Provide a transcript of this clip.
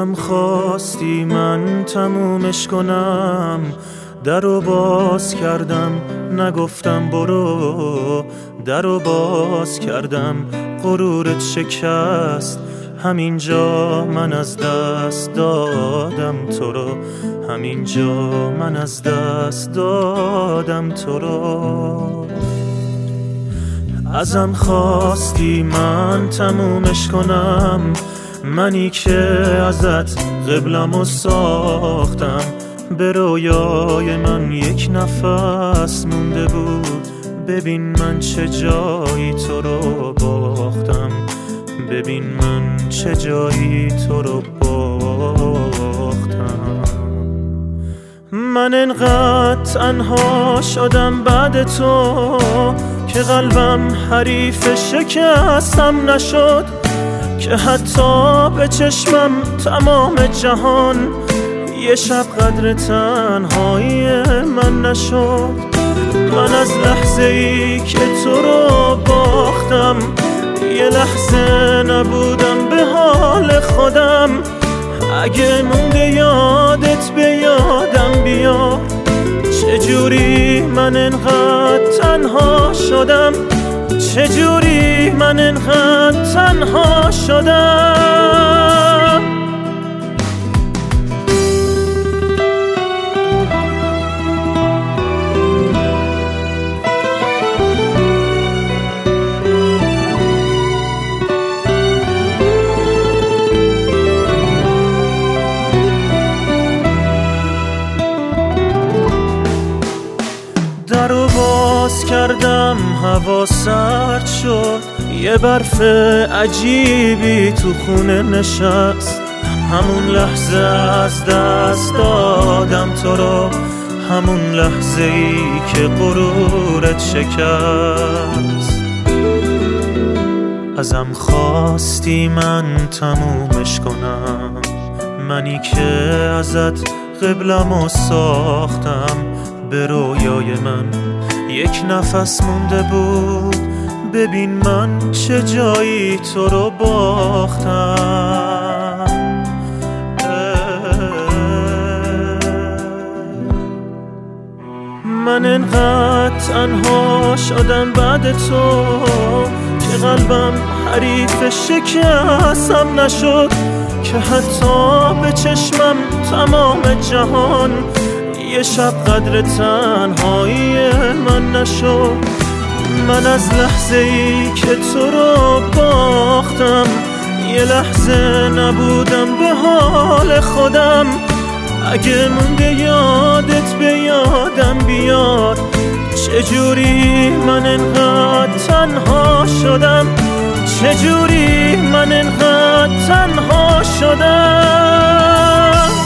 ازم خواستی من تمومش کنم، درو باز کردم نگفتم برو، درو باز کردم غرورت شکست، همینجا من از دست دادم تو رو، همینجا من از دست دادم تو رو. ازم خواستی من تمومش کنم، منی که ازت قبلمو ساختم، به رویای من یک نفس مونده بود، ببین من چه جایی تو رو باختم، ببین من چه جایی تو رو باختم. من انقدر تنها شدم بعد تو که قلبم حریف شکستم نشد، که حتی به چشمم تمام جهان یه شب قدر تنهایی من نشد. من از لحظه ای که تو رو باختم یه لحظه نبودم به حال خودم، اگه مونده یادت به یادم بیار، چجوری من انقدر تنها شدم، چجوری من انقدر تنها شدم. درو باز کردم هوا سرد شد، یه برف عجیبی تو خونه نشست، همون لحظه از دست دادم تو رو، همون لحظه ای که غرورت شکست. ازم خواستی من تمومش کنم، منی که ازت قبلمو ساختم، به رویای من یک نفس مونده بود، ببین من چه جایی تو رو باختم. من انقدر تنها شدم بعد تو که قلبم حریف شکستم نشد، که حتی به چشمم تمام جهان یه شب قدر تنهایی من نشد. من از لحظه ای که تو رو باختم یه لحظه نبودم به حال خودم، اگه مونده یادت به یادم بیاد، چجوری من انقدر تنها شدم، چجوری من انقدر تنها شدم.